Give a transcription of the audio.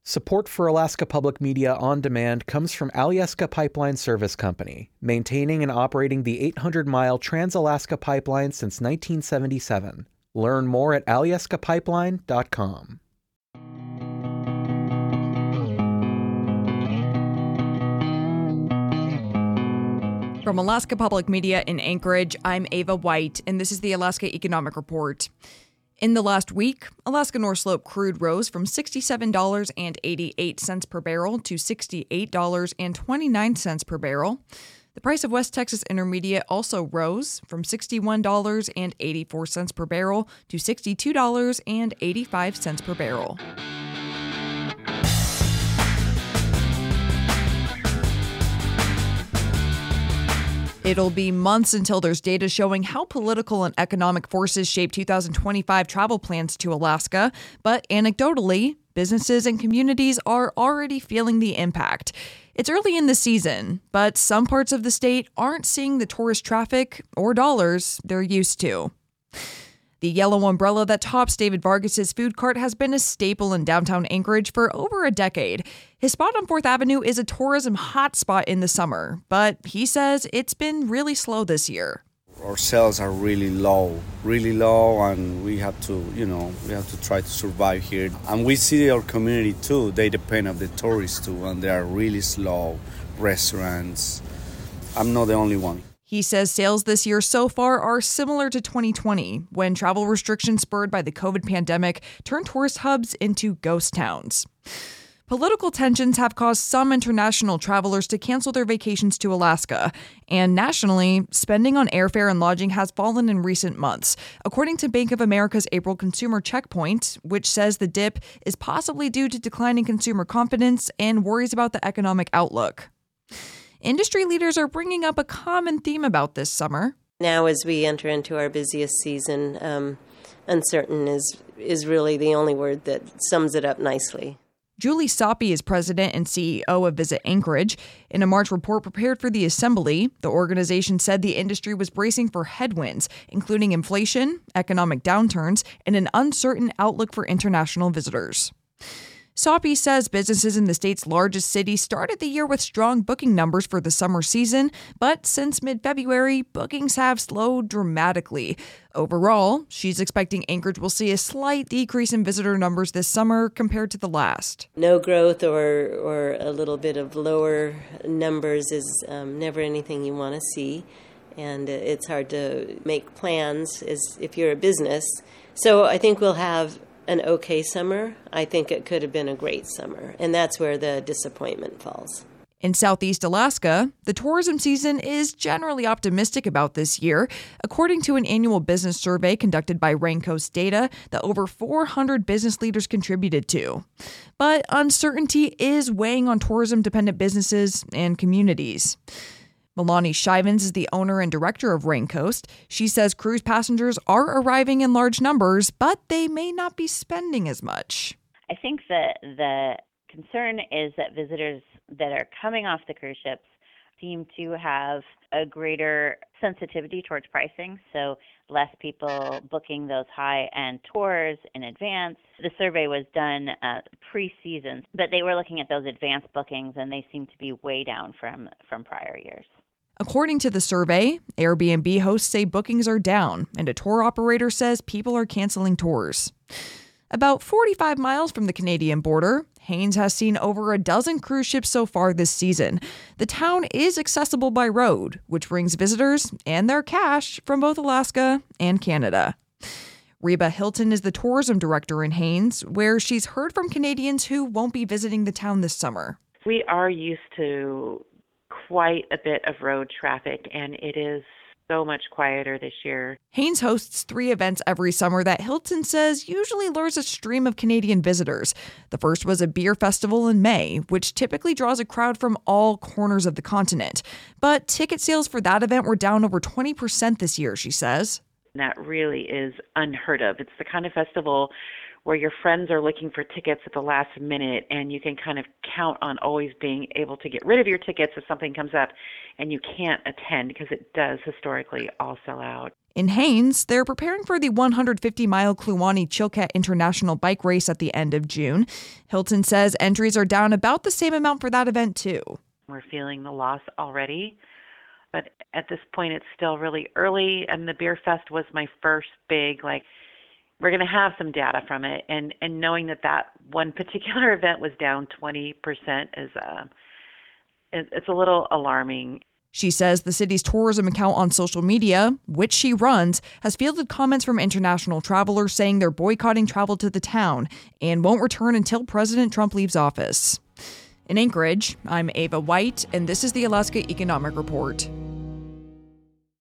Support for Alaska Public Media on Demand comes from Alyeska Pipeline Service Company, maintaining and operating the 800-mile Trans-Alaska Pipeline since 1977. Learn more at alyeskapipeline.com. From Alaska Public Media in Anchorage, I'm Ava White, and this is the Alaska Economic Report. In the last week, Alaska North Slope crude rose from $67.88 per barrel to $68.29 per barrel. The price of West Texas Intermediate also rose from $61.84 per barrel to $62.85 per barrel. It'll be months until there's data showing how political and economic forces shape 2025 travel plans to Alaska, but anecdotally, businesses and communities are already feeling the impact. It's early in the season, but some parts of the state aren't seeing the tourist traffic or dollars they're used to. The yellow umbrella that tops David Vargas's food cart has been a staple in downtown Anchorage for over a decade. His spot on 4th Avenue is a tourism hotspot in the summer, but he says it's been really slow this year. Our sales are really low, and we have to try to survive here. And we see our community too. They depend on the tourists too, and they are really slow restaurants. I'm not the only one. He says sales this year so far are similar to 2020, when travel restrictions spurred by the COVID pandemic turned tourist hubs into ghost towns. Political tensions have caused some international travelers to cancel their vacations to Alaska, and nationally, spending on airfare and lodging has fallen in recent months, according to Bank of America's April Consumer Checkpoint, which says the dip is possibly due to declining consumer confidence and worries about the economic outlook. Industry leaders are bringing up a common theme about this summer. Now, as we enter into our busiest season, uncertain is really the only word that sums it up nicely. Julie Soppe is president and CEO of Visit Anchorage. In a March report prepared for the Assembly, the organization said the industry was bracing for headwinds, including inflation, economic downturns, and an uncertain outlook for international visitors. Soppe says businesses in the state's largest city started the year with strong booking numbers for the summer season, but since mid-February, bookings have slowed dramatically. Overall, she's expecting Anchorage will see a slight decrease in visitor numbers this summer compared to the last. No growth or a little bit of lower numbers is never anything you want to see, and it's hard to make plans if you're a business. So I think we'll have an okay summer. I think it could have been a great summer, and that's where the disappointment falls. In Southeast Alaska, the tourism season is generally optimistic about this year, according to an annual business survey conducted by Raincoast Data that over 400 business leaders contributed to. But uncertainty is weighing on tourism-dependent businesses and communities. Melanie Shivens is the owner and director of Raincoast. She says cruise passengers are arriving in large numbers, but they may not be spending as much. I think that the concern is that visitors that are coming off the cruise ships seem to have a greater sensitivity towards pricing, so less people booking those high-end tours in advance. The survey was done pre-season, but they were looking at those advanced bookings, and they seem to be way down from prior years. According to the survey, Airbnb hosts say bookings are down, and a tour operator says people are canceling tours. About 45 miles from the Canadian border, Haines has seen over a dozen cruise ships so far this season. The town is accessible by road, which brings visitors and their cash from both Alaska and Canada. Reba Hilton is the tourism director in Haines, where she's heard from Canadians who won't be visiting the town this summer. We are used to quite a bit of road traffic, and it is so much quieter this year. Haines hosts 3 events every summer that Hilton says usually lures a stream of Canadian visitors. The first was a beer festival in May, which typically draws a crowd from all corners of the continent. But ticket sales for that event were down over 20% this year, she says. That really is unheard of. It's the kind of festival where your friends are looking for tickets at the last minute, and you can kind of count on always being able to get rid of your tickets if something comes up and you can't attend, because it does historically all sell out. In Haines, they're preparing for the 150-mile Kluane-Chilkat International Bike Race at the end of June. Hilton says entries are down about the same amount for that event, too. We're feeling the loss already, but at this point it's still really early, and the Beer Fest was my first big, we're going to have some data from it, and knowing that one particular event was down 20% it's a little alarming. She says the city's tourism account on social media, which she runs, has fielded comments from international travelers saying they're boycotting travel to the town and won't return until President Trump leaves office. In Anchorage, I'm Ava White, and this is the Alaska Economic Report.